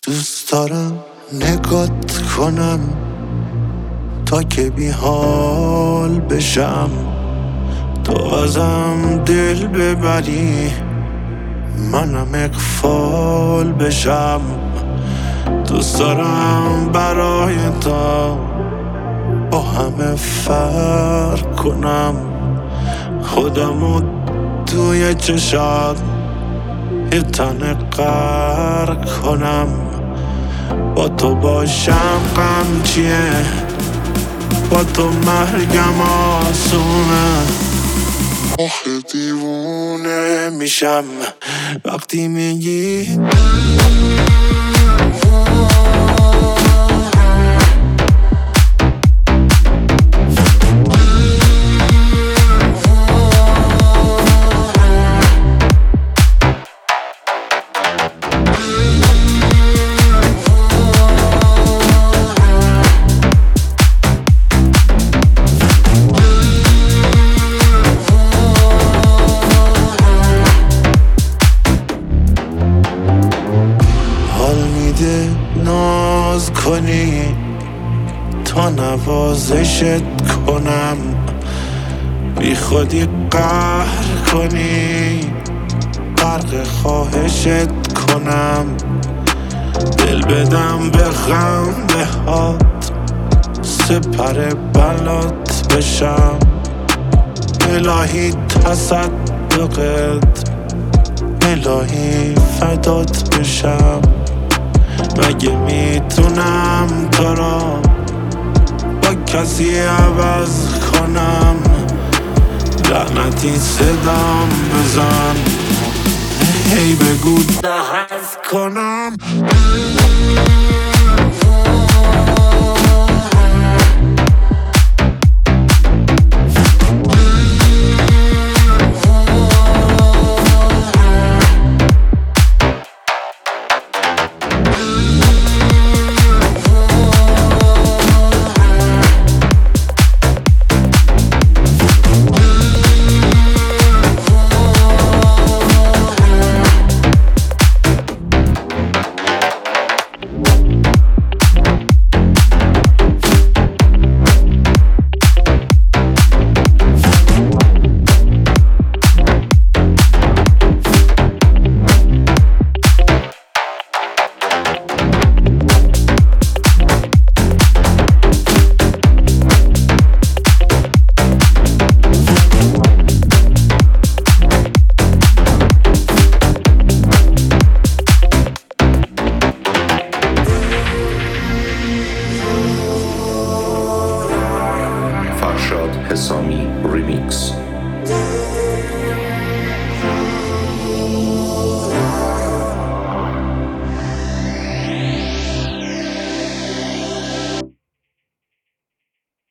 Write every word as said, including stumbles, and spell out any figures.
دوست دارم نگات کنم تا که بی حال بشم، تو ازم دل ببری منم اغفال بشم. دوست دارم برای تو با همه فرق کنم، خودمو توی چشات یه تن غرق کنم. با تو باشم غم چیه، با تو مرگم آسونه. آخه دیوونه میشم وقتی میگی ناز کنی تا نوازشت کنم، بی خودی قهر کنی غرق خواهشت کنم. دل بدم به خنده هات سپر بلات بشم، الهی تصدقت الهی فدات بشم. مگه میتونم تو را با کسی عوض کنم؟ لعنتی صدام بزن هی بگو دهست کنم. فرشاد حسامی ریمیکس.